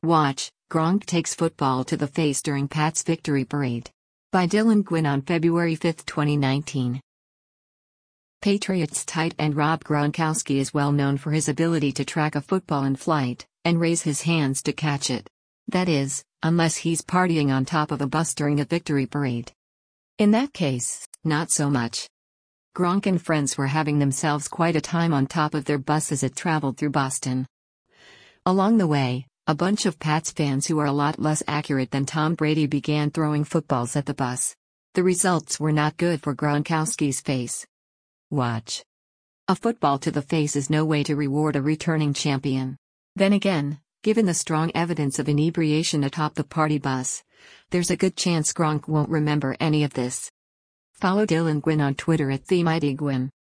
Watch, Gronk takes football to the face during Pats victory parade. By Dylan Gwynn on February 5, 2019. Patriots tight end Rob Gronkowski is well known for his ability to track a football in flight, and raise his hands to catch it. That is, unless he's partying on top of a bus during a victory parade. In that case, not so much. Gronk and friends were having themselves quite a time on top of their bus as it traveled through Boston. Along the way, a bunch of Pats fans who are a lot less accurate than Tom Brady began throwing footballs at the bus. The results were not good for Gronkowski's face. Watch. A football to the face is no way to reward a returning champion. Then again, given the strong evidence of inebriation atop the party bus, there's a good chance Gronk won't remember any of this. Follow Dylan Gwynn on Twitter @TheMightyGwynn.